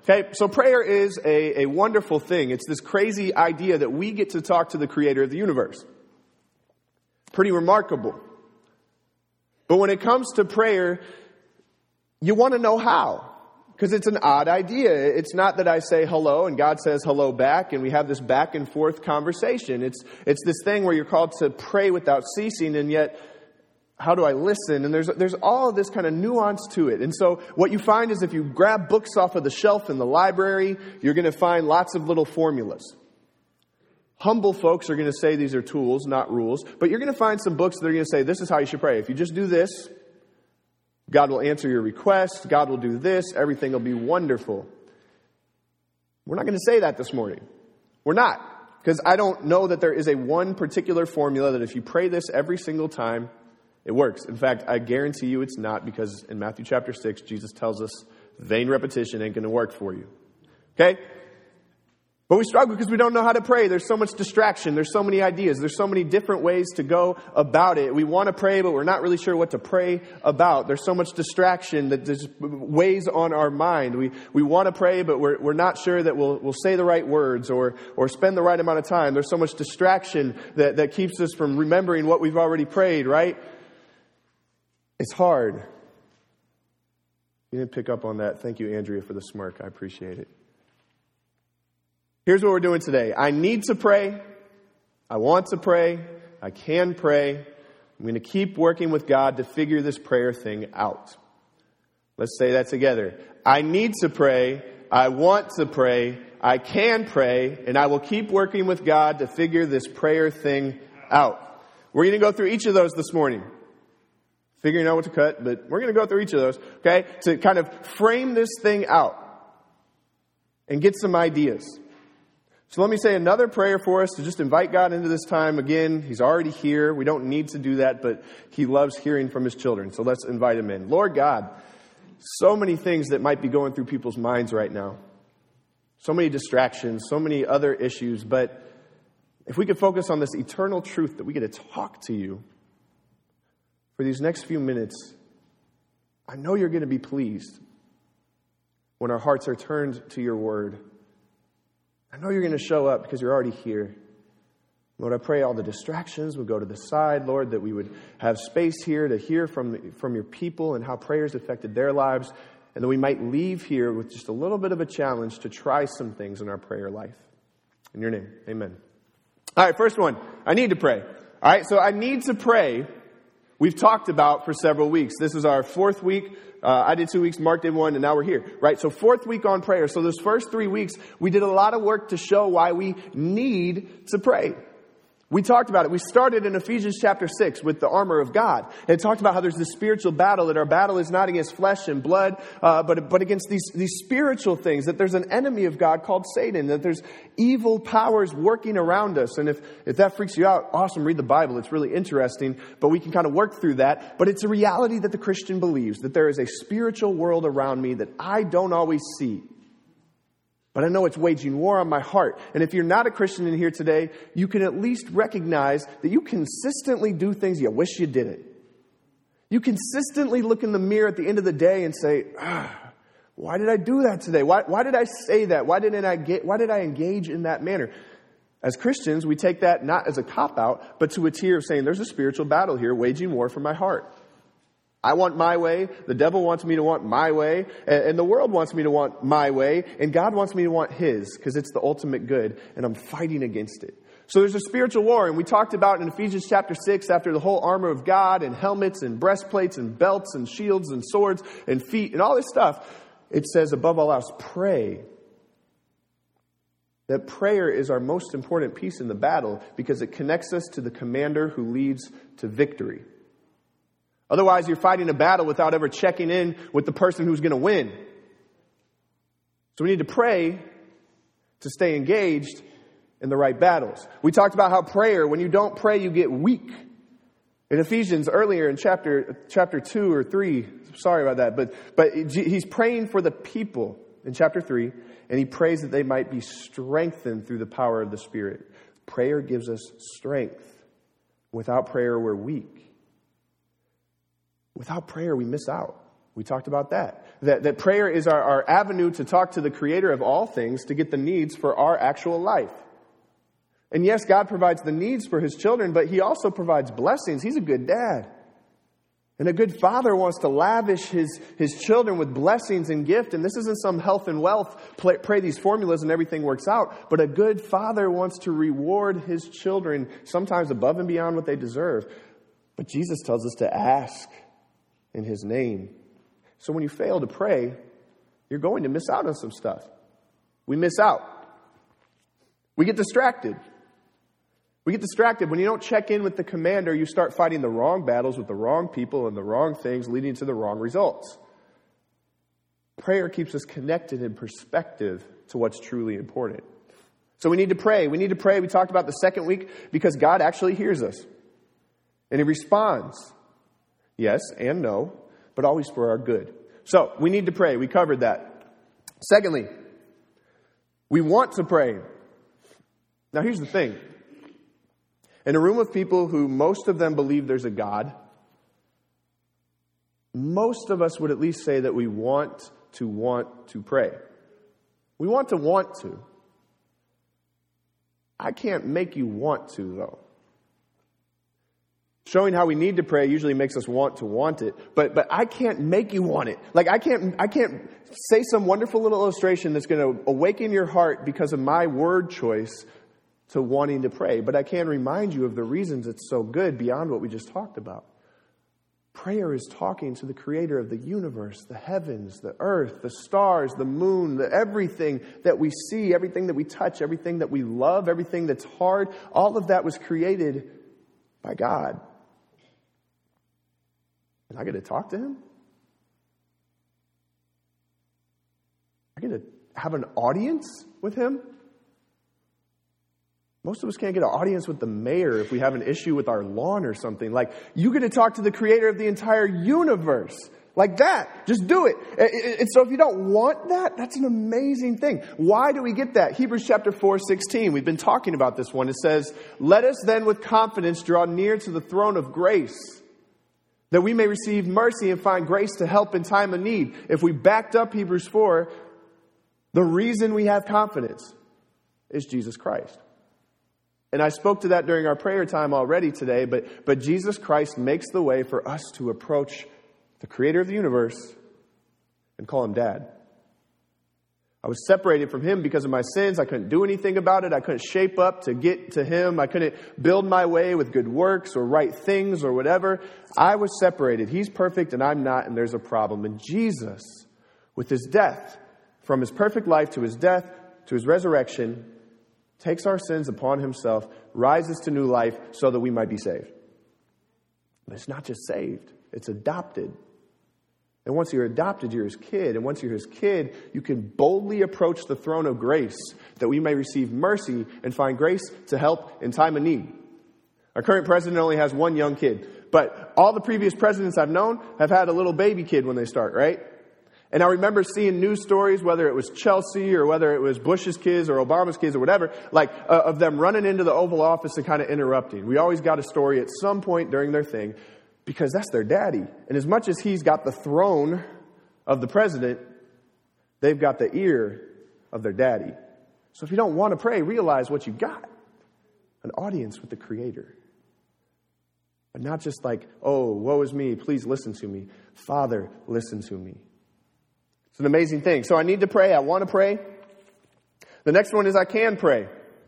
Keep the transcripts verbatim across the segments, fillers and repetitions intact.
Okay, so prayer is a, a wonderful thing. It's this crazy idea that we get to talk to the creator of the universe. Pretty remarkable. But when it comes to prayer, you want to know how. Because it's an odd idea. It's not that I say hello and God says hello back and we have this back and forth conversation. It's it's this thing where you're called to pray without ceasing, and yet, how do I listen? And there's there's all this kind of nuance to it. And so what you find is if you grab books off of the shelf in the library, you're going to find lots of little formulas. Humble folks are going to say these are tools, not rules. But you're going to find some books that are going to say this is how you should pray. If you just do this, God will answer your request. God will do this. Everything will be wonderful. We're not going to say that this morning. We're not. Because I don't know that there is a one particular formula that if you pray this every single time, it works. In fact, I guarantee you it's not, because in Matthew chapter six, Jesus tells us vain repetition ain't going to work for you. Okay? But we struggle because we don't know how to pray. There's so much distraction. There's so many ideas. There's so many different ways to go about it. We want to pray, but we're not really sure what to pray about. There's so much distraction that just weighs on our mind. We we want to pray, but we're we're not sure that we'll we'll say the right words or or spend the right amount of time. There's so much distraction that, that keeps us from remembering what we've already prayed, right? It's hard. You didn't pick up on that. Thank you, Andrea, for the smirk. I appreciate it. Here's what we're doing today. I need to pray. I want to pray. I can pray. I'm going to keep working with God to figure this prayer thing out. Let's say that together. I need to pray. I want to pray. I can pray. And I will keep working with God to figure this prayer thing out. We're going to go through each of those this morning. Figuring out what to cut, but we're going to go through each of those, okay? To kind of frame this thing out and get some ideas. So let me say another prayer for us to just invite God into this time. Again, He's already here. We don't need to do that, but He loves hearing from His children. So let's invite Him in. Lord God, so many things that might be going through people's minds right now. So many distractions, so many other issues. But if we could focus on this eternal truth that we get to talk to You for these next few minutes, I know You're going to be pleased when our hearts are turned to Your word. I know You're going to show up because You're already here. Lord, I pray all the distractions would go to the side, Lord, that we would have space here to hear from the, from Your people and how prayers affected their lives, and that we might leave here with just a little bit of a challenge to try some things in our prayer life. In Your name, amen. All right, first one, I need to pray. All right, so I need to pray. We've talked about for several weeks. This is our fourth week. Uh, I did two weeks, Mark did one, and now we're here, right? So fourth week on prayer. So those first three weeks, we did a lot of work to show why we need to pray. We talked about it. We started in Ephesians chapter six with the armor of God. And it talked about how there's this spiritual battle, that our battle is not against flesh and blood, uh, but, but against these, these spiritual things, that there's an enemy of God called Satan, that there's evil powers working around us. And if, if that freaks you out, awesome, read the Bible. It's really interesting, but we can kind of work through that. But it's a reality that the Christian believes, that there is a spiritual world around me that I don't always see. But I know it's waging war on my heart. And if you're not a Christian in here today, you can at least recognize that you consistently do things you wish you didn't. You consistently look in the mirror at the end of the day and say, ah, why did I do that today? Why, why did I say that? Why didn't I get, why did I engage in that manner? As Christians, we take that not as a cop-out, but to a tier of saying, there's a spiritual battle here waging war for my heart. I want my way. The devil wants me to want my way. And the world wants me to want my way. And God wants me to want His, because it's the ultimate good. And I'm fighting against it. So there's a spiritual war. And we talked about in Ephesians chapter six, after the whole armor of God and helmets and breastplates and belts and shields and swords and feet and all this stuff, it says above all else, pray. That prayer is our most important piece in the battle because it connects us to the commander who leads to victory. Otherwise, you're fighting a battle without ever checking in with the person who's going to win. So we need to pray to stay engaged in the right battles. We talked about how prayer, when you don't pray, you get weak. In Ephesians, earlier in chapter chapter two or three, sorry about that, but but he's praying for the people in chapter three, and he prays that they might be strengthened through the power of the Spirit. Prayer gives us strength. Without prayer, we're weak. Without prayer, we miss out. We talked about that. That, that prayer is our, our avenue to talk to the Creator of all things to get the needs for our actual life. And yes, God provides the needs for His children, but He also provides blessings. He's a good dad. And a good father wants to lavish his, his children with blessings and gift. And this isn't some health and wealth, play, pray these formulas and everything works out. But a good father wants to reward his children, sometimes above and beyond what they deserve. But Jesus tells us to ask in His name. So when you fail to pray, you're going to miss out on some stuff. We miss out. We get distracted. We get distracted. When you don't check in with the commander, you start fighting the wrong battles with the wrong people and the wrong things, leading to the wrong results. Prayer keeps us connected in perspective to what's truly important. So we need to pray. We need to pray. We talked about the second week because God actually hears us. And He responds. Yes and no, but always for our good. So we need to pray. We covered that. Secondly, we want to pray. Now here's the thing. In a room of people who most of them believe there's a God, most of us would at least say that we want to want to pray. We want to want to. I can't make you want to, though. Showing how we need to pray usually makes us want to want it, but but I can't make you want it. Like I can't I can't say some wonderful little illustration that's going to awaken your heart because of my word choice to wanting to pray. But I can remind you of the reasons it's so good beyond what we just talked about. Prayer is talking to the Creator of the universe, the heavens, the earth, the stars, the moon, the everything that we see, everything that we touch, everything that we love, everything that's hard. All of that was created by God. And I get to talk to Him? I get to have an audience with Him? Most of us can't get an audience with the mayor if we have an issue with our lawn or something. Like, you get to talk to the Creator of the entire universe. Like that. Just do it. And so if you don't want that, that's an amazing thing. Why do we get that? Hebrews chapter four, sixteen. We've been talking about this one. It says, "Let us then with confidence draw near to the throne of grace, that we may receive mercy and find grace to help in time of need." If we backed up Hebrews four, the reason we have confidence is Jesus Christ. And I spoke to that during our prayer time already today, but, but Jesus Christ makes the way for us to approach the Creator of the universe and call Him Dad. I was separated from Him because of my sins. I couldn't do anything about it. I couldn't shape up to get to Him. I couldn't build my way with good works or right things or whatever. I was separated. He's perfect and I'm not, and there's a problem. And Jesus, with His death, from His perfect life to His death to His resurrection, takes our sins upon Himself, rises to new life so that we might be saved. But it's not just saved, it's adopted. And once you're adopted, you're His kid. And once you're His kid, you can boldly approach the throne of grace that we may receive mercy and find grace to help in time of need. Our current president only has one young kid, but all the previous presidents I've known have had a little baby kid when they start, right? And I remember seeing news stories, whether it was Chelsea or whether it was Bush's kids or Obama's kids or whatever, like uh, of them running into the Oval Office and kind of interrupting. We always got a story at some point during their thing because that's their daddy. And as much as he's got the throne of the president, they've got the ear of their daddy. So if you don't want to pray, realize what you got. An audience with the Creator. But not just like, oh, woe is me, please listen to me. Father, listen to me. It's an amazing thing. So I need to pray. I want to pray. The next one is I can pray.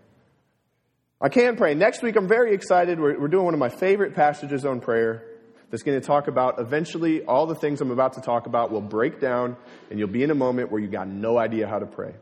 I can pray. Next week, I'm very excited. We're, we're doing one of my favorite passages on prayer that's going to talk about eventually all the things I'm about to talk about will break down and you'll be in a moment where you got no idea how to pray.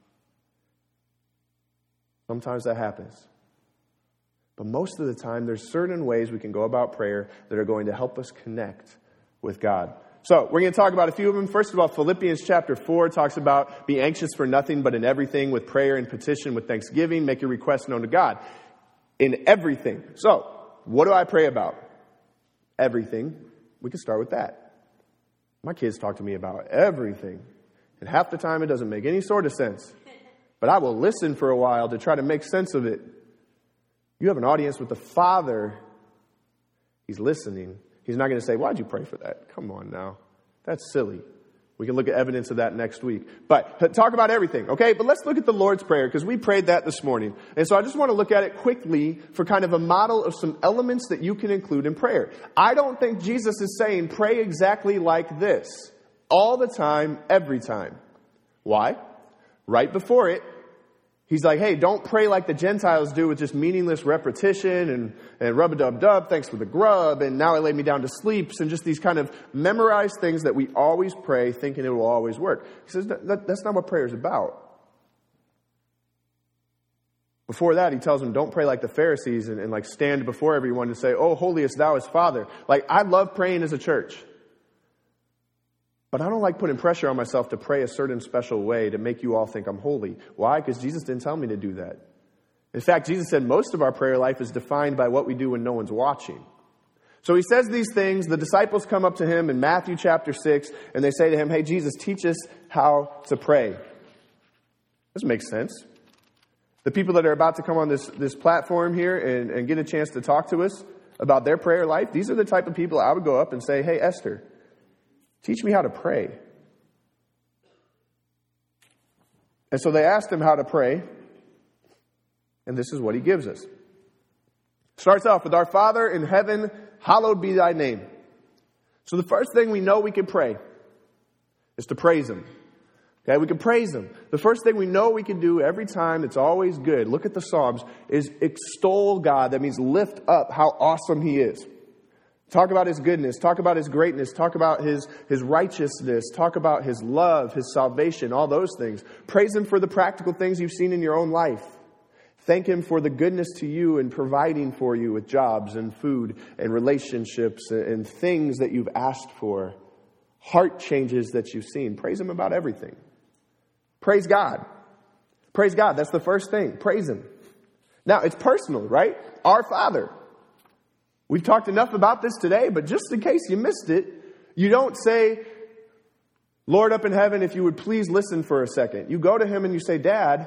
Sometimes that happens. But most of the time, there's certain ways we can go about prayer that are going to help us connect with God. So we're going to talk about a few of them. First of all, Philippians chapter four talks about be anxious for nothing but in everything with prayer and petition with thanksgiving. Make your requests known to God. In everything. So what do I pray about? Everything. We can start with that. My kids talk to me about everything. And half the time it doesn't make any sort of sense. But I will listen for a while to try to make sense of it. You have an audience with the Father. He's listening. He's not going to say, why'd you pray for that? Come on now. That's silly. We can look at evidence of that next week. But talk about everything, okay? But let's look at the Lord's Prayer, because we prayed that this morning. And so I just want to look at it quickly for kind of a model of some elements that you can include in prayer. I don't think Jesus is saying pray exactly like this all the time, every time. Why? Right before it, he's like, hey, don't pray like the Gentiles do with just meaningless repetition and, and rub-a-dub-dub, thanks for the grub, and now I lay me down to sleep, and just these kind of memorized things that we always pray thinking it will always work. He says that, that, that's not what prayer is about. Before that, he tells them, don't pray like the Pharisees and, and like stand before everyone to say, oh, holiest thou as Father. Like, I love praying as a church. But I don't like putting pressure on myself to pray a certain special way to make you all think I'm holy. Why? Because Jesus didn't tell me to do that. In fact, Jesus said most of our prayer life is defined by what we do when no one's watching. So he says these things. The disciples come up to him in Matthew chapter six, and they say to him, hey, Jesus, teach us how to pray. This makes sense. The people that are about to come on this, this platform here and, and get a chance to talk to us about their prayer life, these are the type of people I would go up and say, hey, Esther, teach me how to pray. And so they asked him how to pray, and this is what he gives us. Starts off with, our Father in heaven, hallowed be thy name. So the first thing we know we can pray is to praise him. Okay, we can praise him. The first thing we know we can do every time, it's always good, look at the Psalms, is extol God. That means lift up how awesome he is. Talk about his goodness. Talk about his greatness. Talk about his, his righteousness. Talk about his love, his salvation, all those things. Praise him for the practical things you've seen in your own life. Thank him for the goodness to you and providing for you with jobs and food and relationships and things that you've asked for. Heart changes that you've seen. Praise him about everything. Praise God. Praise God. That's the first thing. Praise him. Now, it's personal, right? Our Father. We've talked enough about this today, but just in case you missed it, you don't say, Lord up in heaven, if you would please listen for a second. You go to him and you say, Dad,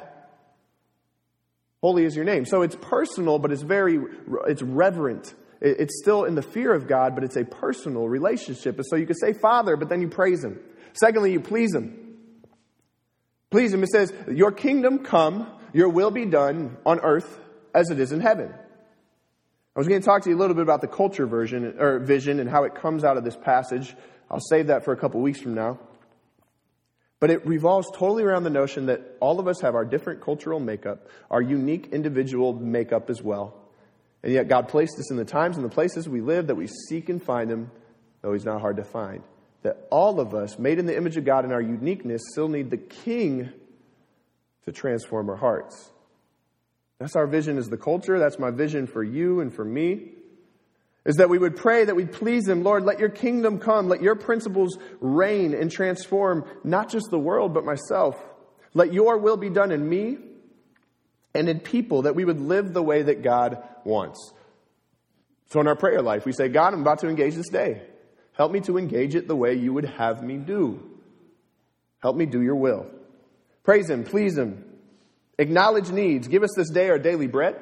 holy is your name. So it's personal, but it's very, it's reverent. It's still in the fear of God, but it's a personal relationship. And so you can say Father, but then you praise him. Secondly, you please him. Please him. It says, your kingdom come, your will be done on earth as it is in heaven. I was going to talk to you a little bit about the culture version or vision and how it comes out of this passage. I'll save that for a couple weeks from now. But it revolves totally around the notion that all of us have our different cultural makeup, our unique individual makeup as well. And yet God placed us in the times and the places we live that we seek and find him, though he's not hard to find. That all of us, made in the image of God in our uniqueness, still need the King to transform our hearts. That's our vision as the culture. That's my vision for you and for me. Is that we would pray that we'd please him. Lord, let your kingdom come. Let your principles reign and transform not just the world, but myself. Let your will be done in me and in people, that we would live the way that God wants. So in our prayer life, we say, God, I'm about to engage this day. Help me to engage it the way you would have me do. Help me do your will. Praise him, please him. Acknowledge needs. Give us this day our daily bread.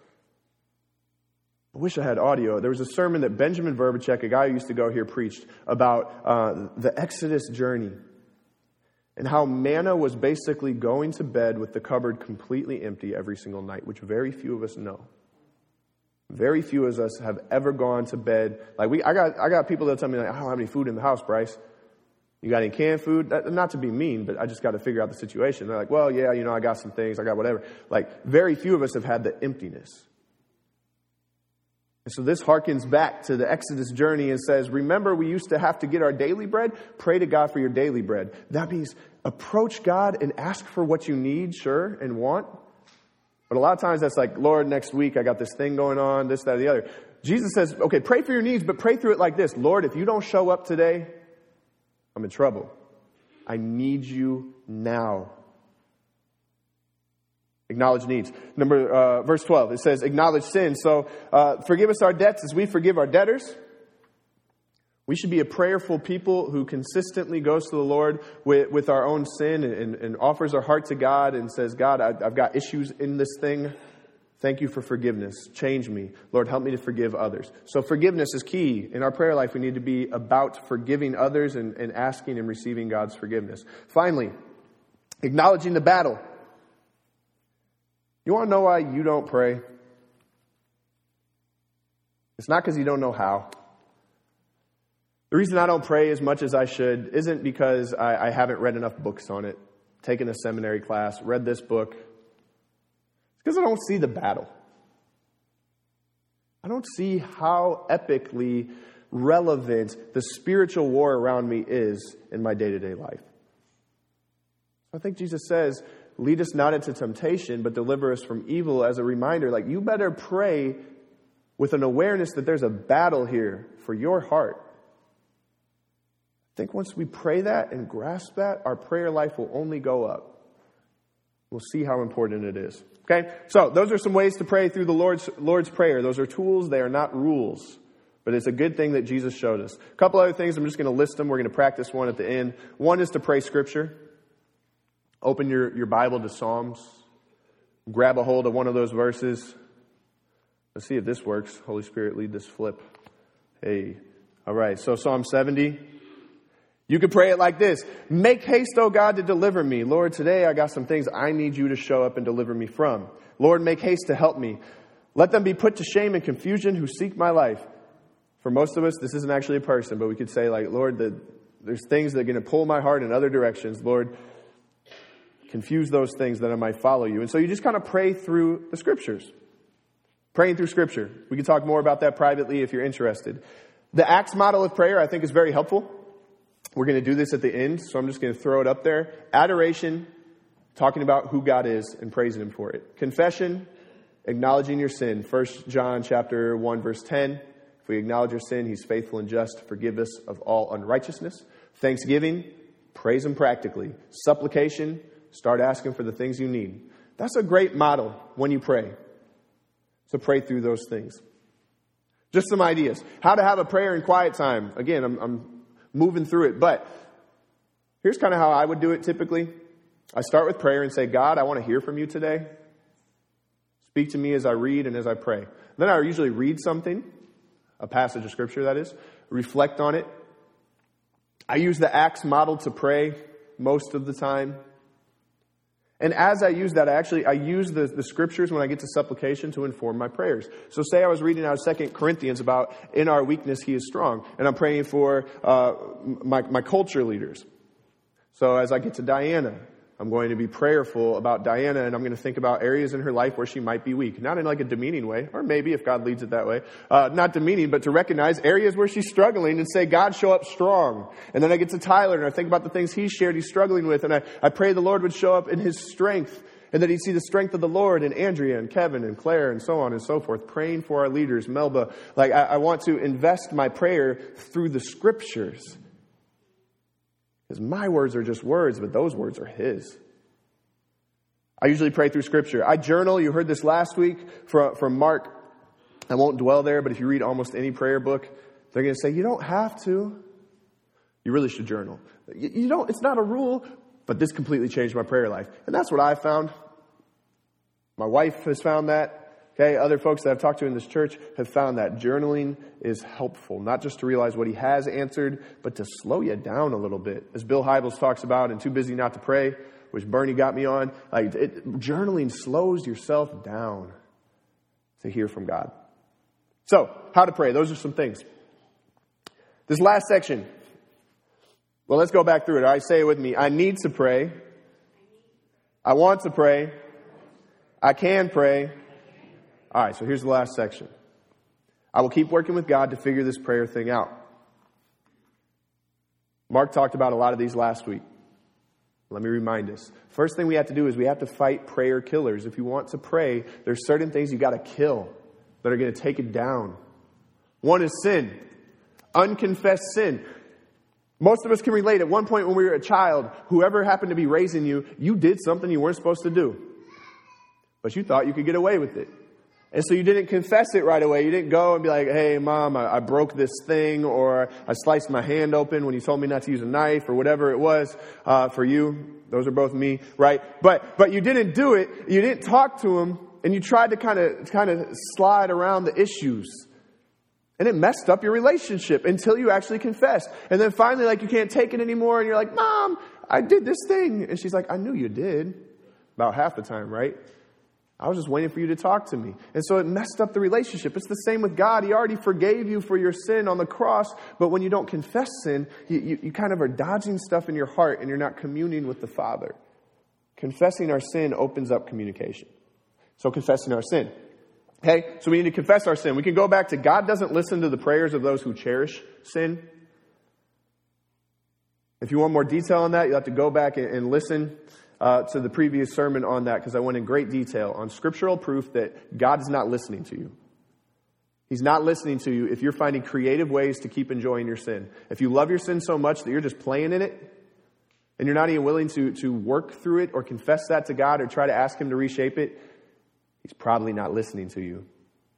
I wish I had audio. There was a sermon that Benjamin Verbacek, a guy who used to go here, preached about uh, the Exodus journey and how manna was basically going to bed with the cupboard completely empty every single night, which very few of us know. Very few of us have ever gone to bed. Like we, I got, I got people that tell me, like, I don't have any food in the house, Bryce. You got any canned food? Not to be mean, but I just got to figure out the situation. They're like, well, yeah, you know, I got some things. I got whatever. Like, very few of us have had the emptiness. And so this harkens back to the Exodus journey and says, remember, we used to have to get our daily bread. Pray to God for your daily bread. That means approach God and ask for what you need, sure, and want. But a lot of times that's like, Lord, next week I got this thing going on, this, that, or the other. Jesus says, okay, pray for your needs, but pray through it like this. Lord, if you don't show up today, I'm in trouble. I need you now. Acknowledge needs. Number uh, verse twelve, it says, acknowledge sin. So uh, forgive us our debts as we forgive our debtors. We should be a prayerful people who consistently goes to the Lord with, with our own sin and, and offers our heart to God and says, God, I, I've got issues in this thing. Thank you for forgiveness. Change me. Lord, help me to forgive others. So forgiveness is key. In our prayer life, we need to be about forgiving others and, and asking and receiving God's forgiveness. Finally, acknowledging the battle. You want to know why you don't pray? It's not because you don't know how. The reason I don't pray as much as I should isn't because I, I haven't read enough books on it, taken a seminary class, read this book. It's because I don't see the battle. I don't see how epically relevant the spiritual war around me is in my day-to-day life. I think Jesus says, lead us not into temptation, but deliver us from evil, as a reminder, like, you better pray with an awareness that there's a battle here for your heart. I think once we pray that and grasp that, our prayer life will only go up. We'll see how important it is. Okay? So those are some ways to pray through the Lord's, Lord's Prayer. Those are tools. They are not rules. But it's a good thing that Jesus showed us. A couple other things. I'm just going to list them. We're going to practice one at the end. One is to pray Scripture. Open your, your Bible to Psalms. Grab a hold of one of those verses. Let's see if this works. Holy Spirit, lead this flip. Hey. All right. So Psalm seventy. You could pray it like this. Make haste, O God, to deliver me. Lord, today I got some things I need you to show up and deliver me from. Lord, make haste to help me. Let them be put to shame and confusion who seek my life. For most of us, this isn't actually a person, but we could say, like, Lord, the, there's things that are going to pull my heart in other directions. Lord, confuse those things that I might follow you. And so you just kind of pray through the Scriptures. Praying through Scripture. We can talk more about that privately if you're interested. The Acts model of prayer, I think, is very helpful. We're going to do this at the end, so I'm just going to throw it up there. Adoration, talking about who God is and praising Him for it. Confession, acknowledging your sin. First John chapter one, verse ten. If we acknowledge our sin, He's faithful and just to forgive us of all unrighteousness. Thanksgiving, praise Him practically. Supplication, start asking for the things you need. That's a great model when you pray. So pray through those things. Just some ideas. How to have a prayer in quiet time. Again, I'm, I'm moving through it, but here's kind of how I would do it typically. I start with prayer and say, God, I want to hear from you today. Speak to me as I read and as I pray. Then I usually read something, a passage of Scripture that is, reflect on it. I use the Acts model to pray most of the time. And as I use that, I actually, I use the, the Scriptures when I get to supplication to inform my prayers. So say I was reading out of Second Corinthians about, in our weakness, He is strong. And I'm praying for uh, my, my culture leaders. So as I get to Diana, I'm going to be prayerful about Diana, and I'm going to think about areas in her life where she might be weak. Not in like a demeaning way, or maybe if God leads it that way. Uh, not demeaning, but to recognize areas where she's struggling and say, God, show up strong. And then I get to Tyler, and I think about the things he's shared he's struggling with, and I, I pray the Lord would show up in His strength, and that He'd see the strength of the Lord in Andrea and Kevin and Claire and so on and so forth. Praying for our leaders, Melba. Like I, I want to invest my prayer through the Scriptures. Because my words are just words, but those words are His. I usually pray through Scripture. I journal. You heard this last week from, from Mark. I won't dwell there, but if you read almost any prayer book, they're going to say, you don't have to. You really should journal. You, you don't. It's not a rule, but this completely changed my prayer life. And that's what I found. My wife has found that. Okay, other folks that I've talked to in this church have found that journaling is helpful, not just to realize what He has answered, but to slow you down a little bit. As Bill Hybels talks about in Too Busy Not to Pray, which Bernie got me on, like it, journaling slows yourself down to hear from God. So, how to pray. Those are some things. This last section. Well, let's go back through it. All right, say it with me. I need to pray. I want to pray. I can pray. All right, so here's the last section. I will keep working with God to figure this prayer thing out. Mark talked about a lot of these last week. Let me remind us. First thing we have to do is we have to fight prayer killers. If you want to pray, there's certain things you got to kill that are going to take it down. One is sin. Unconfessed sin. Most of us can relate. At one point when we were a child, whoever happened to be raising you, you did something you weren't supposed to do. But you thought you could get away with it. And so you didn't confess it right away. You didn't go and be like, hey, Mom, I, I broke this thing, or I sliced my hand open when you told me not to use a knife, or whatever it was uh, for you. Those are both me, right? But but you didn't do it. You didn't talk to him and you tried to kind of kind of slide around the issues. And it messed up your relationship until you actually confessed. And then finally, like, you can't take it anymore. And you're like, Mom, I did this thing. And she's like, I knew you did. About half the time, right? I was just waiting for you to talk to me. And so it messed up the relationship. It's the same with God. He already forgave you for your sin on the cross. But when you don't confess sin, you, you, you kind of are dodging stuff in your heart and you're not communing with the Father. Confessing our sin opens up communication. So confessing our sin. Okay, so we need to confess our sin. We can go back to God doesn't listen to the prayers of those who cherish sin. If you want more detail on that, you'll have to go back and, and listen uh, to the previous sermon on that, because I went in great detail on scriptural proof that God is not listening to you. He's not listening to you if you're finding creative ways to keep enjoying your sin. If you love your sin so much that you're just playing in it, and you're not even willing to, to work through it or confess that to God or try to ask Him to reshape it, He's probably not listening to you.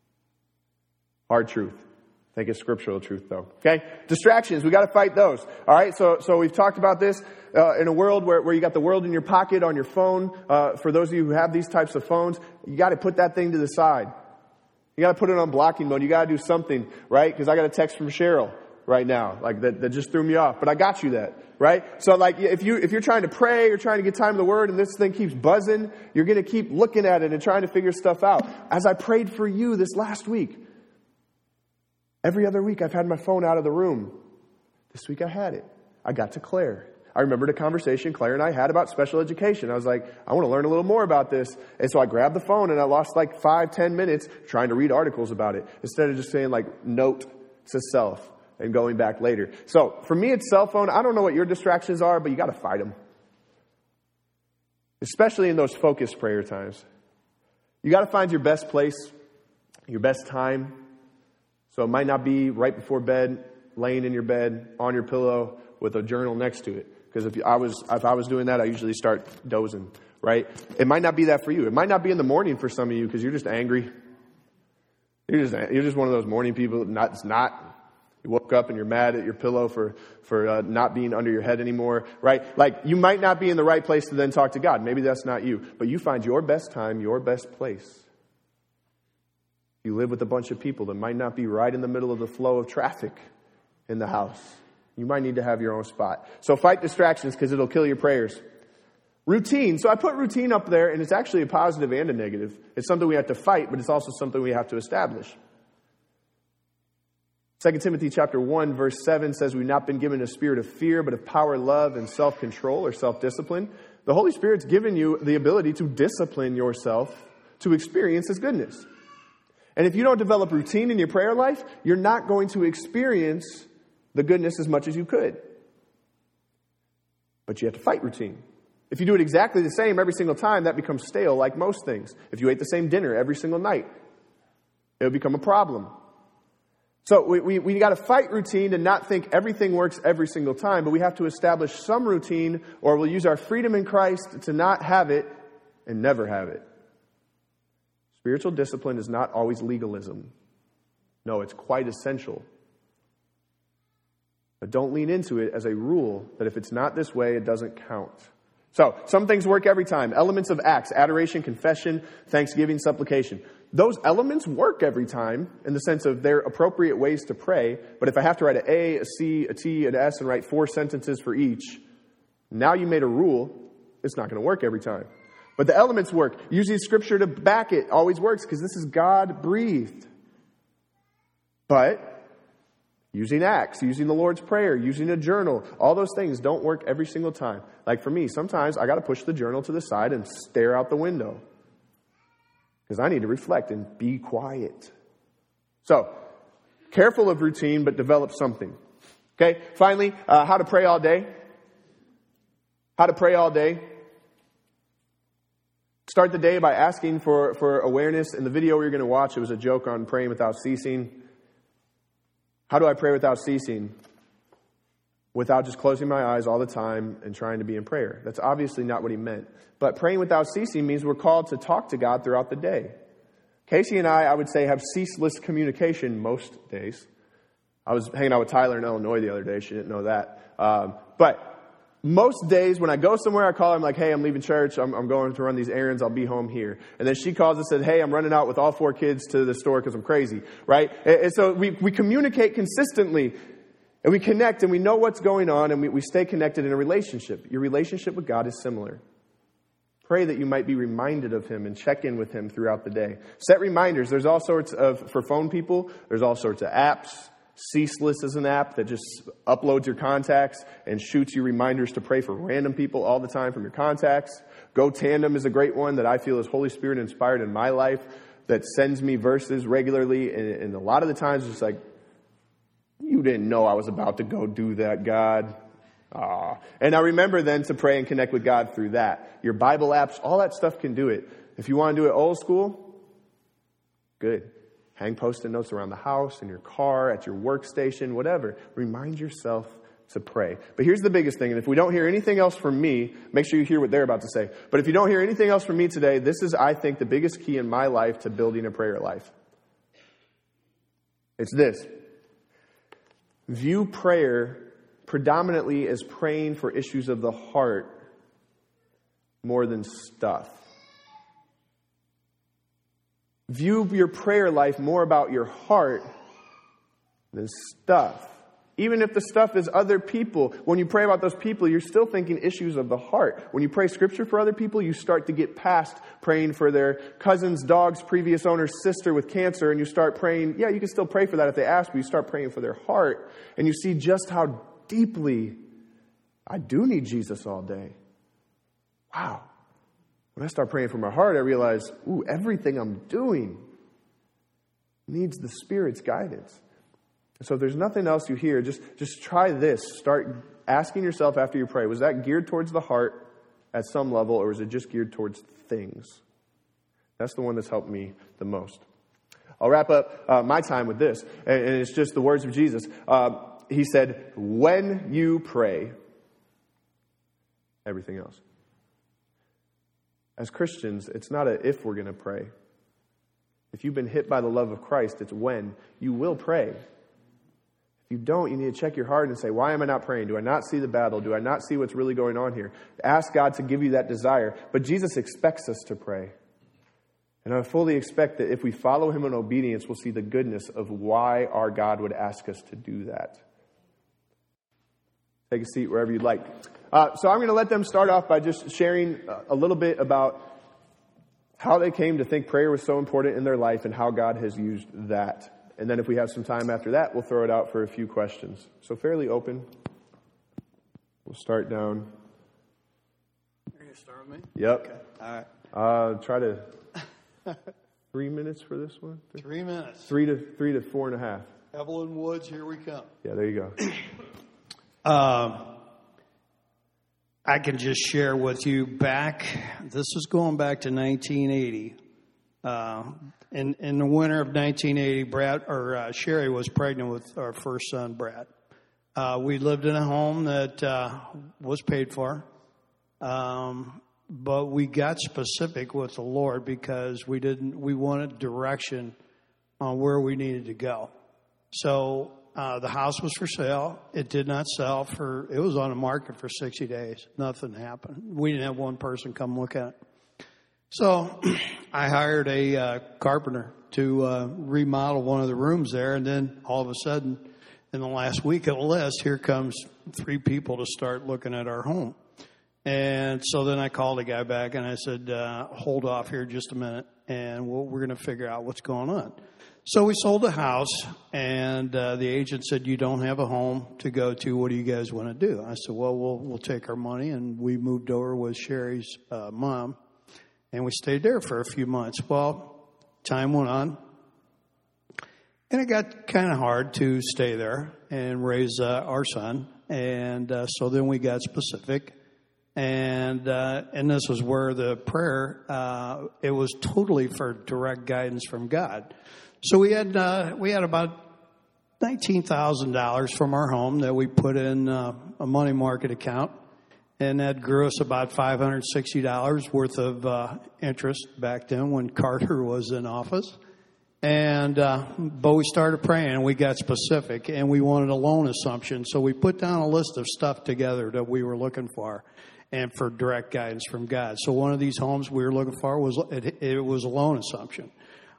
Hard truth. I think it's scriptural truth, though. Okay? Distractions. We got to fight those. All right? So so we've talked about this uh, in a world where, where you got the world in your pocket on your phone. Uh, for those of you who have these types of phones, you got to put that thing to the side. You got to put it on blocking mode. You got to do something, right? Because I got a text from Cheryl right now, like that, that just threw me off. But I got you that, right? So like if you if you're trying to pray, you're trying to get time in the Word, and this thing keeps buzzing, you're going to keep looking at it and trying to figure stuff out. As I prayed for you this last week, every other week I've had my phone out of the room. This week I had it. I got to Claire. I remembered a conversation Claire and I had about special education. I was like, I want to learn a little more about this. And so I grabbed the phone and I lost like five, ten minutes trying to read articles about it, instead of just saying like note to self and going back later. So for me, it's cell phone. I don't know what your distractions are, but you got to fight them. Especially in those focused prayer times. You got to find your best place, your best time. So it might not be right before bed, laying in your bed, on your pillow, with a journal next to it. Because if I was if I was doing that, I usually start dozing, right? It might not be that for you. It might not be in the morning for some of you because you're just angry. You're just you're just one of those morning people. Not it's not. You woke up and you're mad at your pillow for for uh, not being under your head anymore, right? Like, you might not be in the right place to then talk to God. Maybe that's not you. But you find your best time, your best place. You live with a bunch of people that might not be right in the middle of the flow of traffic in the house. You might need to have your own spot. So fight distractions, because it'll kill your prayers. Routine. So I put routine up there, and it's actually a positive and a negative. It's something we have to fight, but it's also something we have to establish. Second Timothy chapter one, verse seven says, we've not been given a spirit of fear, but of power, love, and self-control or self-discipline. The Holy Spirit's given you the ability to discipline yourself to experience His goodness. And if you don't develop routine in your prayer life, you're not going to experience the goodness as much as you could. But you have to fight routine. If you do it exactly the same every single time, that becomes stale, like most things. If you ate the same dinner every single night, it would become a problem. So we, we, we got to fight routine and not think everything works every single time, but we have to establish some routine, or we'll use our freedom in Christ to not have it and never have it. Spiritual discipline is not always legalism. No, it's quite essential. But don't lean into it as a rule that if it's not this way, it doesn't count. So, some things work every time. Elements of acts, adoration, confession, thanksgiving, supplication. Those elements work every time in the sense of they're appropriate ways to pray. But if I have to write an A, a C, a T, an S, and write four sentences for each, now you made a rule, it's not going to work every time. But the elements work. Using Scripture to back it always works, because this is God-breathed. But using Acts, using the Lord's Prayer, using a journal, all those things don't work every single time. Like for me, sometimes I got to push the journal to the side and stare out the window, because I need to reflect and be quiet. So, careful of routine, but develop something. Okay, finally, uh, how to pray all day. How to pray all day. Start the day by asking for, for awareness. In the video we were going to watch, it was a joke on praying without ceasing. How do I pray without ceasing? Without just closing my eyes all the time and trying to be in prayer. That's obviously not what he meant. But praying without ceasing means we're called to talk to God throughout the day. Casey and I, I would say, have ceaseless communication most days. I was hanging out with Tyler in Illinois the other day. She didn't know that. Um, but most days when I go somewhere, I call her, I'm like, hey, I'm leaving church. I'm, I'm going to run these errands. I'll be home here. And then she calls and said, hey, I'm running out with all four kids to the store because I'm crazy, right? And, and so we, we communicate consistently, and we connect, and we know what's going on, and we, we stay connected in a relationship. Your relationship with God is similar. Pray that you might be reminded of Him and check in with Him throughout the day. Set reminders. There's all sorts of, for phone people, there's all sorts of apps. Ceaseless is an app that just uploads your contacts and shoots you reminders to pray for random people all the time from your contacts. Go Tandem is a great one that I feel is Holy Spirit inspired in my life that sends me verses regularly. And, and a lot of the times it's like, you didn't know I was about to go do that, God. Ah. And I remember then to pray and connect with God through that. Your Bible apps, all that stuff can do it. If you want to do it old school, good. Hang Post-it notes around the house, in your car, at your workstation, whatever. Remind yourself to pray. But here's the biggest thing, and if we don't hear anything else from me, make sure you hear what they're about to say. But if you don't hear anything else from me today, this is, I think, the biggest key in my life to building a prayer life. It's this. View prayer predominantly as praying for issues of the heart more than stuff. View your prayer life more about your heart than stuff. Even if the stuff is other people, when you pray about those people, you're still thinking issues of the heart. When you pray scripture for other people, you start to get past praying for their cousin's dog's previous owner's sister with cancer, and you start praying, yeah, you can still pray for that if they ask, but you start praying for their heart, and you see just how deeply I do need Jesus all day. Wow. When I start praying for my heart, I realize, ooh, everything I'm doing needs the Spirit's guidance. So if there's nothing else you hear, just, just try this. Start asking yourself after you pray, was that geared towards the heart at some level, or is it just geared towards things? That's the one that's helped me the most. I'll wrap up uh, my time with this, and, and it's just the words of Jesus. Uh, he said, when you pray, everything else. As Christians, it's not a if we're going to pray. If you've been hit by the love of Christ, it's when you will pray. If you don't, you need to check your heart and say, why am I not praying? Do I not see the battle? Do I not see what's really going on here? Ask God to give you that desire. But Jesus expects us to pray. And I fully expect that if we follow Him in obedience, we'll see the goodness of why our God would ask us to do that. Take a seat wherever you'd like. Uh, so I'm going to let them start off by just sharing a little bit about how they came to think prayer was so important in their life and how God has used that. And then if we have some time after that, we'll throw it out for a few questions. So fairly open. We'll start down. You're going to start with me? Yep. Okay. All right. Uh, try to... Three minutes for this one? Three minutes. Three to three to four and a half. Evelyn Woods, here we come. Yeah, there you go. Um, I can just share with you back, this is going back to nineteen eighty. Uh, in, in the winter of nineteen eighty, Brad, or uh, Sherry was pregnant with our first son, Brad. Uh, we lived in a home that uh, was paid for. Um, but we got specific with the Lord because we didn't, we wanted direction on where we needed to go. So uh, the house was for sale. It did not sell for, it was on the market for sixty days. Nothing happened. We didn't have one person come look at it. So I hired a uh, carpenter to uh, remodel one of the rooms there. And then all of a sudden, in the last week of the list, here comes three people to start looking at our home. And so then I called the guy back and I said, uh, hold off here just a minute and we'll, we're going to figure out what's going on. So we sold the house and uh, the agent said, you don't have a home to go to. What do you guys want to do? I said, well, we'll, we'll take our money. And we moved over with Sherry's uh, mom and we stayed there for a few months. Well, time went on and it got kind of hard to stay there and raise uh, our son. And uh, so then we got specific. And uh, and this was where the prayer, uh, it was totally for direct guidance from God. So we had uh, we had about nineteen thousand dollars from our home that we put in uh, a money market account. And that grew us about five hundred sixty dollars worth of uh, interest back then when Carter was in office. And, uh, but we started praying and we got specific and we wanted a loan assumption. So we put down a list of stuff together that we were looking for and for direct guidance from God. So one of these homes we were looking for was, it, it was a loan assumption.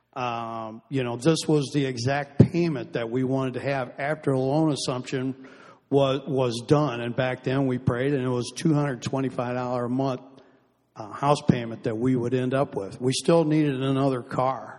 Um, you know, this was the exact payment that we wanted to have after the loan assumption was, was done. And back then we prayed and it was two hundred twenty-five dollars a month uh, house payment that we would end up with. We still needed another car.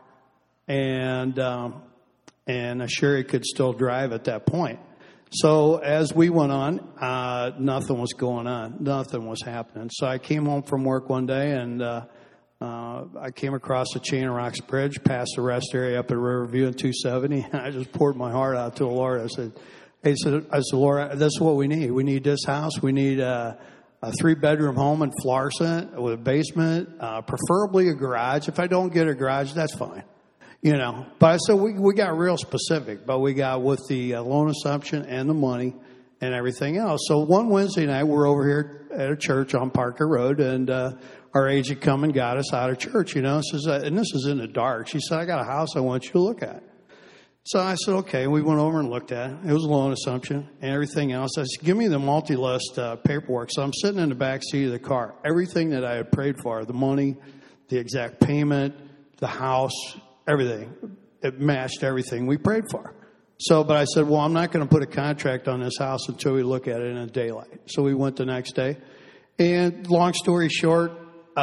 And um, and Sherry could still drive at that point. So as we went on, uh, nothing was going on. Nothing was happening. So I came home from work one day, and uh, uh, I came across the Chain of Rocks Bridge, past the rest area up at Riverview in two seventy. And I just poured my heart out to the Lord. I said, hey, so, I said, Lord, this is what we need. We need this house. We need uh, a three-bedroom home in Florissant with a basement, uh, preferably a garage. If I don't get a garage, that's fine. You know, but so we we got real specific, but we got with the uh, loan assumption and the money and everything else. So one Wednesday night, we're over here at a church on Parker Road, and uh, our agent come and got us out of church, you know. Says, uh, and this is in the dark. She said, I got a house I want you to look at. So I said, okay. We went over and looked at it. It was a loan assumption and everything else. I said, give me the multi-list uh, paperwork. So I'm sitting in the back seat of the car. Everything that I had prayed for, the money, the exact payment, the house, everything. It matched everything we prayed for. So, but I said, well, I'm not going to put a contract on this house until we look at it in the daylight. So we went the next day. And long story short,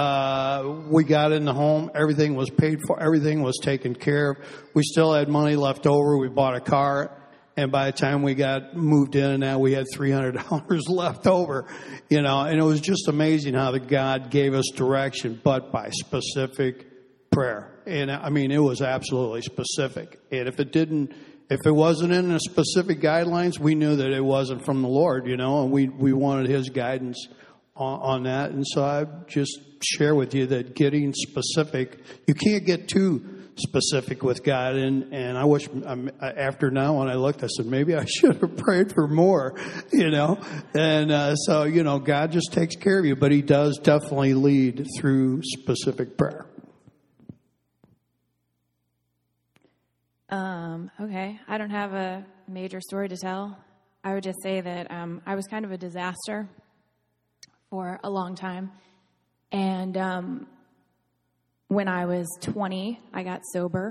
uh, we got in the home. Everything was paid for. Everything was taken care of. We still had money left over. We bought a car. And by the time we got moved in and that, we had three hundred dollars left over, you know, and it was just amazing how the God gave us direction, but by specific prayer. And I mean, it was absolutely specific. And if it didn't, if it wasn't in the specific guidelines, we knew that it wasn't from the Lord, you know, and we, we wanted His guidance on, on that. And so I just share with you that getting specific, you can't get too specific with God. And, and I wish, um, after now when I looked, I said, maybe I should have prayed for more, you know. And uh, so, you know, God just takes care of you, but He does definitely lead through specific prayer. Um, okay, I don't have a major story to tell. I would just say that um, I was kind of a disaster for a long time. And um, when I was twenty, I got sober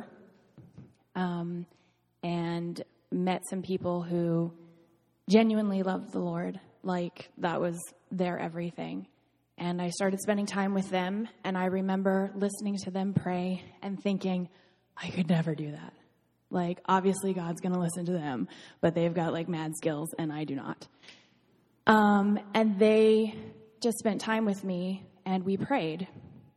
um, and met some people who genuinely loved the Lord. Like, that was their everything. And I started spending time with them, and I remember listening to them pray and thinking, I could never do that. Like, obviously God's going to listen to them, but they've got like mad skills and I do not. Um, and they just spent time with me and we prayed.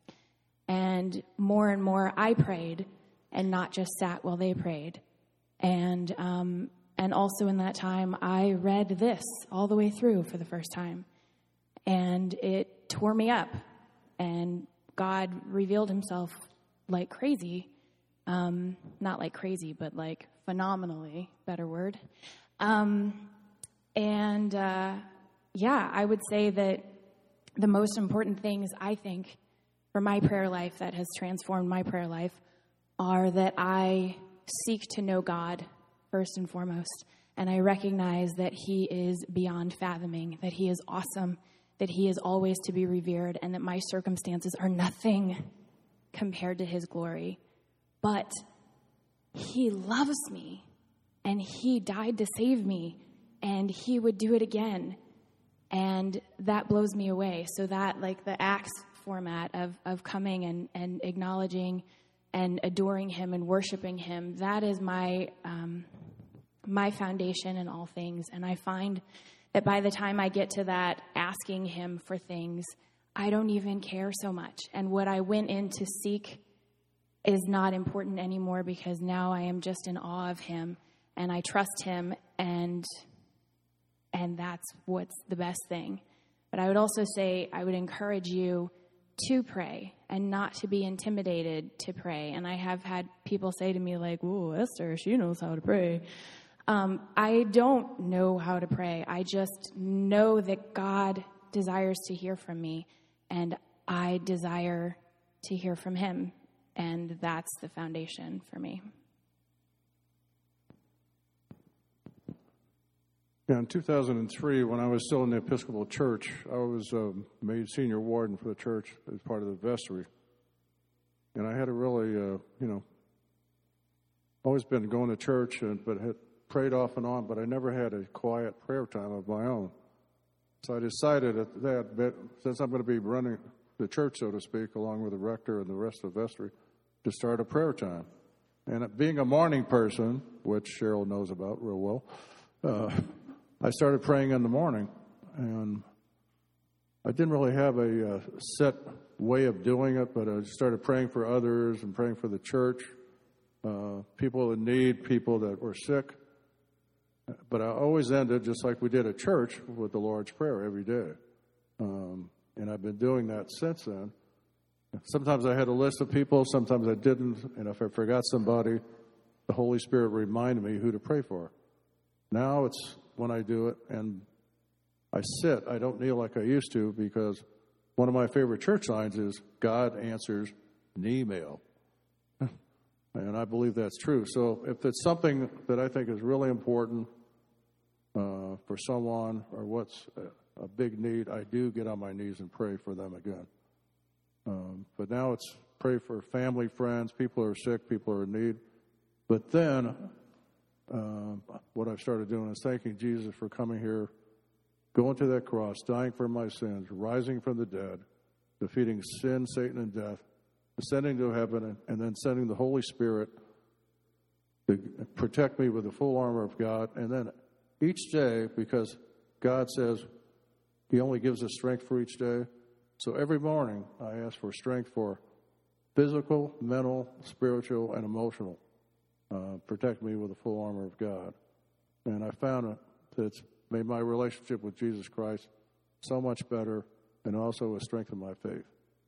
And more and more I prayed and not just sat while they prayed. And, um, and also in that time I read this all the way through for the first time. And it tore me up. And God revealed Himself like crazy. Um, not like crazy, but like phenomenally, better word. Um, and, uh, yeah, I would say that the most important things I think for my prayer life that has transformed my prayer life are that I seek to know God first and foremost. And I recognize that He is beyond fathoming, that He is awesome, that He is always to be revered, and that my circumstances are nothing compared to His glory. But He loves me, and He died to save me, and He would do it again. And that blows me away. So that, like the Acts format of, of coming and, and acknowledging and adoring Him and worshiping Him, that is my um, my foundation in all things. And I find that by the time I get to that asking Him for things, I don't even care so much. And what I went in to seek is not important anymore, because now I am just in awe of Him and I trust Him, and and that's what's the best thing. But I would also say I would encourage you to pray and not to be intimidated to pray. And I have had people say to me like, "Whoa, Esther, she knows how to pray." Um, I don't know how to pray. I just know that God desires to hear from me, and I desire to hear from Him. And that's the foundation for me. Yeah, in two thousand three, when I was still in the Episcopal Church, I was um, made senior warden for the church as part of the vestry. And I had a really, uh, you know, always been going to church, and, but had prayed off and on, but I never had a quiet prayer time of my own. So I decided at that, that since I'm going to be running the church, so to speak, along with the rector and the rest of the vestry, to start a prayer time. And being a morning person, which Cheryl knows about real well, uh, I started praying in the morning. And I didn't really have a uh, set way of doing it, but I started praying for others and praying for the church, uh, people in need, people that were sick. But I always ended, just like we did at church, with the Lord's Prayer every day. Um, and I've been doing that since then. Sometimes I had a list of people, sometimes I didn't. And if I forgot somebody, the Holy Spirit reminded me who to pray for. Now it's when I do it, and I sit. I don't kneel like I used to, because one of my favorite church signs is, God answers an email. And I believe that's true. So if it's something that I think is really important uh, for someone, or what's a, a big need, I do get on my knees and pray for them again. Um, but now it's pray for family, friends, people who are sick, people who are in need. But then um, what I've started doing is thanking Jesus for coming here, going to that cross, dying for my sins, rising from the dead, defeating sin, Satan, and death, ascending to heaven, and then sending the Holy Spirit to protect me with the full armor of God. And then each day, because God says He only gives us strength for each day, so every morning I ask for strength for physical, mental, spiritual, and emotional. Uh, protect me with the full armor of God. And I found that it's made my relationship with Jesus Christ so much better, and also has strengthened my faith.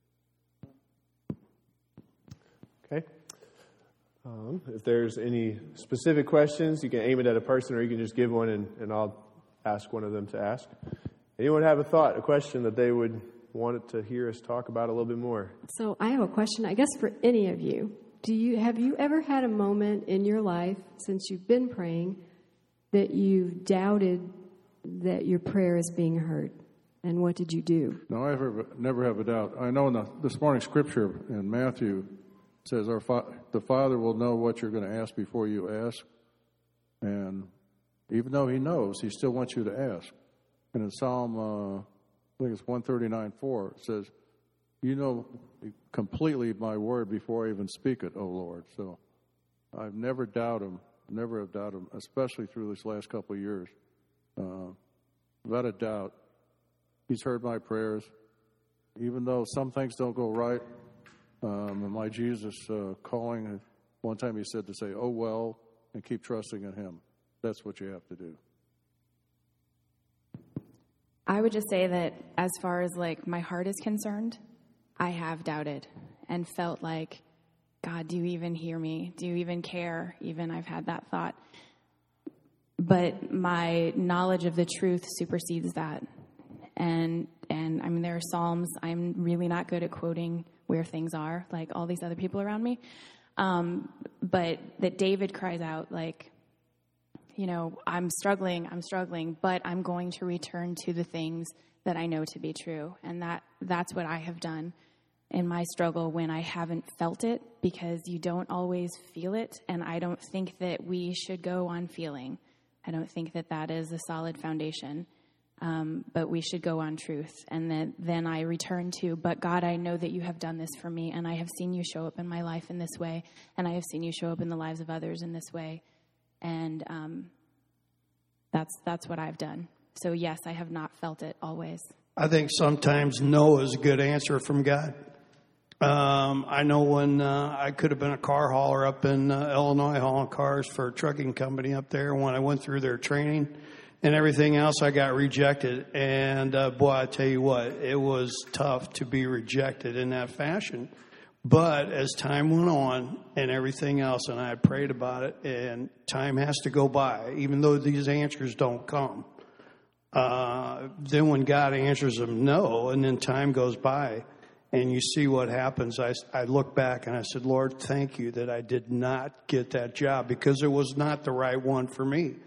Okay. Um, if there's any specific questions, you can aim it at a person, or you can just give one, and, and I'll ask one of them to ask. Anyone have a thought, a question that they would want to hear us talk about a little bit more? So I have a question, I guess, for any of you. Do you have you ever had a moment in your life since you've been praying that you've doubted that your prayer is being heard? And what did you do? No, I ever, never have a doubt. I know in the, this morning's scripture in Matthew, it says, Our fa- the Father will know what you're going to ask before you ask. And even though He knows, He still wants you to ask. And in Psalm, uh, I think it's one thirty-nine four, it says, You know completely my word before I even speak it, O Lord. So I've never doubted Him, never have doubted Him, especially through this last couple of years. Uh, without a doubt, He's heard my prayers. Even though some things don't go right, um, my Jesus uh, calling, one time He said to say, oh, well, and keep trusting in Him. That's what you have to do. I would just say that as far as like my heart is concerned, I have doubted and felt like, God, do you even hear me? Do you even care? Even I've had that thought. But my knowledge of the truth supersedes that. And, and I mean, there are Psalms. I'm really not good at quoting where things are, like all these other people around me. Um, but that David cries out, like, you know, I'm struggling, I'm struggling, but I'm going to return to the things that I know to be true. And that that's what I have done in my struggle when I haven't felt it, because you don't always feel it. And I don't think that we should go on feeling. I don't think that that is a solid foundation. Um, but we should go on truth. And then, then I return to, but God, I know that you have done this for me, and I have seen you show up in my life in this way, and I have seen you show up in the lives of others in this way. And um, that's that's what I've done. So, yes, I have not felt it always. I think sometimes no is a good answer from God. Um, I know when uh, I could have been a car hauler up in uh, Illinois, hauling cars for a trucking company up there. When I went through their training and everything else, I got rejected. And, uh, boy, I tell you what, it was tough to be rejected in that fashion. But as time went on and everything else, and I prayed about it, and time has to go by, even though these answers don't come. Uh, then when God answers them no, and then time goes by, and you see what happens, I, I look back and I said, Lord, thank you that I did not get that job, because it was not the right one for me.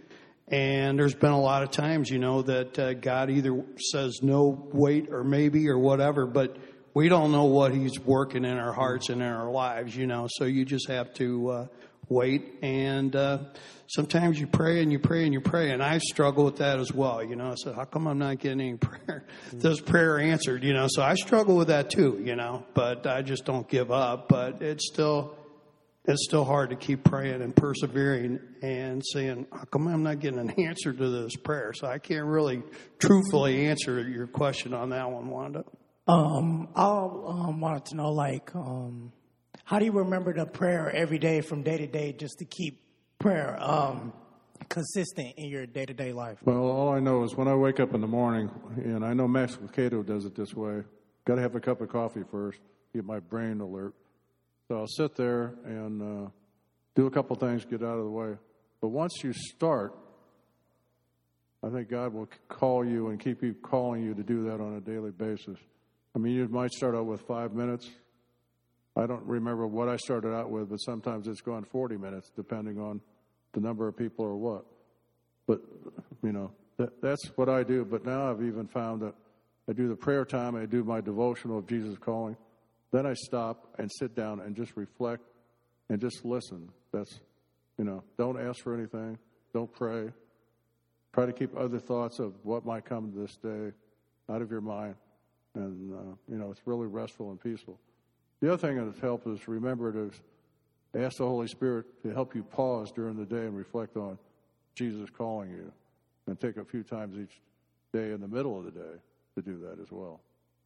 And there's been a lot of times, you know, that uh, God either says no, wait, or maybe, or whatever, but we don't know what he's working in our hearts and in our lives, you know, so you just have to uh, wait. And uh, sometimes you pray and you pray and you pray, and I struggle with that as well, you know. I said, how come I'm not getting any prayer? This prayer answered, you know, so I struggle with that too, you know, but I just don't give up. But it's still... It's still hard to keep praying and persevering and saying, how come I'm not getting an answer to this prayer? So I can't really truthfully answer your question on that one, Wanda. Um, I um, wanted to know, like, um, how do you remember the prayer every day from day to day just to keep prayer um, consistent in your day-to-day life? Well, all I know is when I wake up in the morning, and I know Max Lucado does it this way, got to have a cup of coffee first, get my brain alert. So I'll sit there and uh, do a couple things, get out of the way. But once you start, I think God will call you and keep you calling you to do that on a daily basis. I mean, you might start out with five minutes. I don't remember what I started out with, but sometimes it's gone forty minutes, depending on the number of people or what. But, you know, that, that's what I do. But now I've even found that I do the prayer time, I do my devotional of Jesus Calling. Then I stop and sit down and just reflect and just listen. That's, you know, don't ask for anything. Don't pray. Try to keep other thoughts of what might come this day out of your mind. And, uh, you know, it's really restful and peaceful. The other thing that's helped is remember to ask the Holy Spirit to help you pause during the day and reflect on Jesus calling you. And take a few times each day in the middle of the day to do that as well.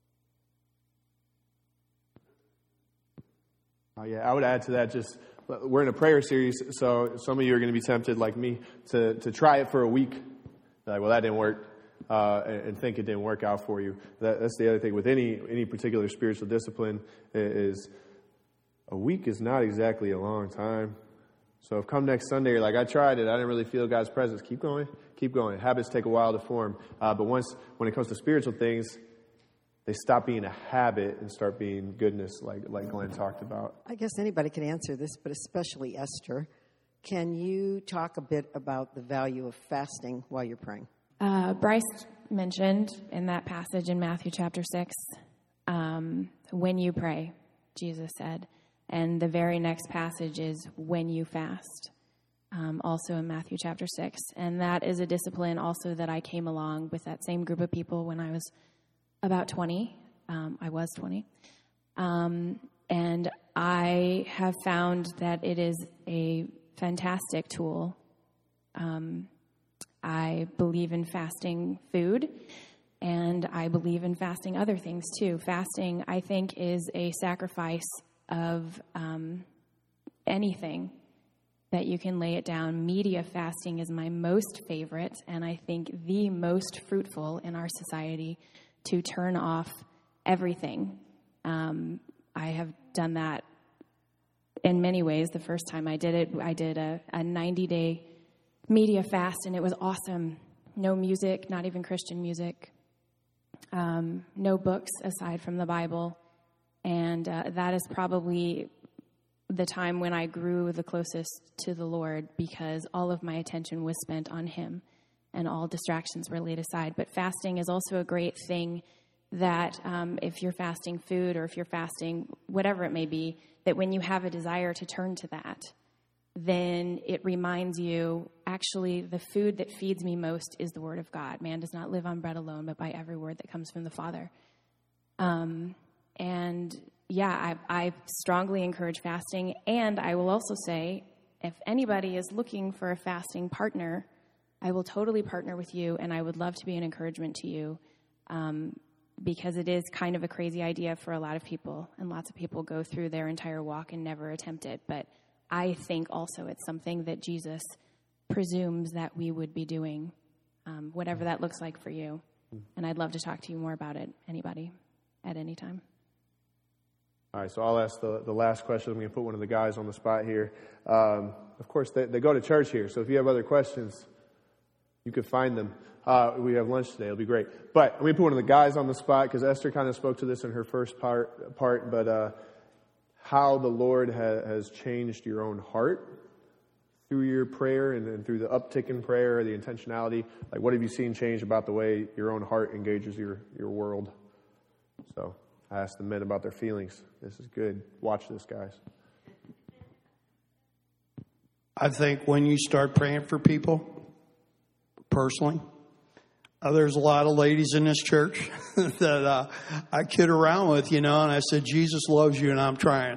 Uh, yeah, I would add to that just, we're in a prayer series, so some of you are going to be tempted, like me, to, to try it for a week. Like, well, that didn't work, uh, and, and think it didn't work out for you. That, that's the other thing with any any particular spiritual discipline is a week is not exactly a long time. So if come next Sunday, you're like, I tried it, I didn't really feel God's presence, keep going, keep going. Habits take a while to form, uh, but once, when it comes to spiritual things, they stop being a habit and start being goodness, like like Glenn talked about. I guess anybody can answer this, but especially Esther. Can you talk a bit about the value of fasting while you're praying? Uh, Bryce mentioned in that passage in Matthew chapter six, um, when you pray, Jesus said. And the very next passage is when you fast, um, also in Matthew chapter six. And that is a discipline also that I came along with that same group of people when I was about twenty. Um, I was twenty. Um, and I have found that it is a fantastic tool. Um, I believe in fasting food, and I believe in fasting other things too. Fasting, I think, is a sacrifice of um, anything that you can lay it down. Media fasting is my most favorite, and I think the most fruitful in our society, to turn off everything. Um, I have done that in many ways. The first time I did it, I did a, a ninety-day media fast, and it was awesome. No music, not even Christian music. Um, no books aside from the Bible. And uh, that is probably the time when I grew the closest to the Lord, because all of my attention was spent on Him and all distractions were laid aside. But fasting is also a great thing that um, if you're fasting food or if you're fasting whatever it may be, that when you have a desire to turn to that, then it reminds you, actually, the food that feeds me most is the Word of God. Man does not live on bread alone, but by every word that comes from the Father. Um, and yeah, I, I strongly encourage fasting. And I will also say, if anybody is looking for a fasting partner, I will totally partner with you, and I would love to be an encouragement to you, um, because it is kind of a crazy idea for a lot of people, and lots of people go through their entire walk and never attempt it. But I think also it's something that Jesus presumes that we would be doing, um, whatever that looks like for you. And I'd love to talk to you more about it, anybody, at any time. All right, so I'll ask the, the last question. I'm going to put one of the guys on the spot here. Um, of course, they, they go to church here, so if you have other questions, you could find them. Uh, we have lunch today. It'll be great. But let me put one of the guys on the spot, because Esther kind of spoke to this in her first part, part but uh, how the Lord ha- has changed your own heart through your prayer and then through the uptick in prayer, the intentionality? Like, what have you seen change about the way your own heart engages your, your world? So I asked the men about their feelings. This is good. Watch this, guys. I think when you start praying for people, personally, uh, there's a lot of ladies in this church that uh, I kid around with, you know, and I said, Jesus loves you and I'm trying.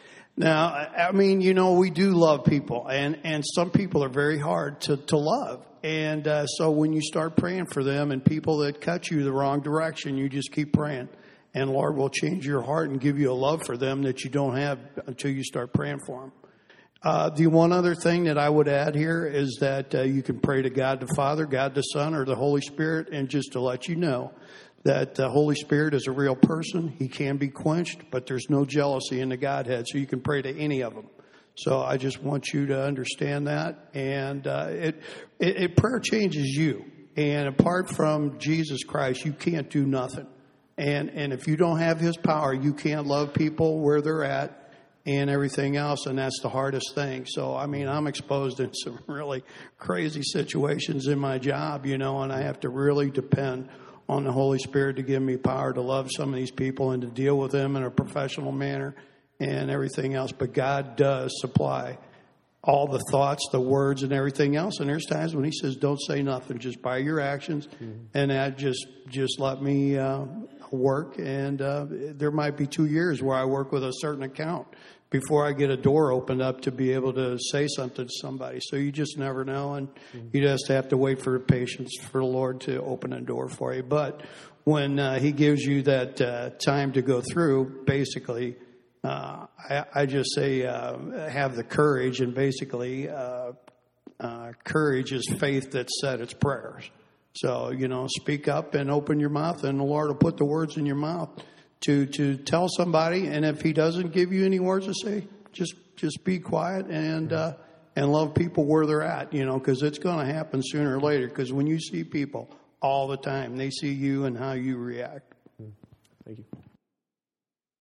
Now, I mean, you know, we do love people, and, and some people are very hard to, to love. And uh, so when you start praying for them and people that cut you the wrong direction, you just keep praying. And Lord will change your heart and give you a love for them that you don't have until you start praying for them. Uh, the one other thing that I would add here is that uh, you can pray to God the Father, God the Son, or the Holy Spirit, and just to let you know that the Holy Spirit is a real person. He can be quenched, but there's no jealousy in the Godhead, so you can pray to any of them. So I just want you to understand that. And uh, it, it, it prayer changes you. And apart from Jesus Christ, you can't do nothing. And and if you don't have his power, you can't love people where they're at and everything else, and that's the hardest thing. So, I mean, I'm exposed in some really crazy situations in my job, you know, and I have to really depend on the Holy Spirit to give me power to love some of these people and to deal with them in a professional manner and everything else. But God does supply all the thoughts, the words, and everything else. And there's times when he says, don't say nothing, just by your actions. Mm-hmm. And that just, just let me uh, work. And uh, there might be two years where I work with a certain account before I get a door opened up to be able to say something to somebody. So you just never know, and mm-hmm. you just have to wait for patience for the Lord to open a door for you. But when uh, he gives you that uh, time to go through, basically, uh, I, I just say uh, have the courage, and basically uh, uh, courage is faith that said its prayers. So, you know, speak up and open your mouth, and the Lord will put the words in your mouth to to tell somebody. And if he doesn't give you any words to say, just just be quiet and uh, and love people where they're at, you know, because it's going to happen sooner or later. Because when you see people all the time, they see you and how you react. Thank you.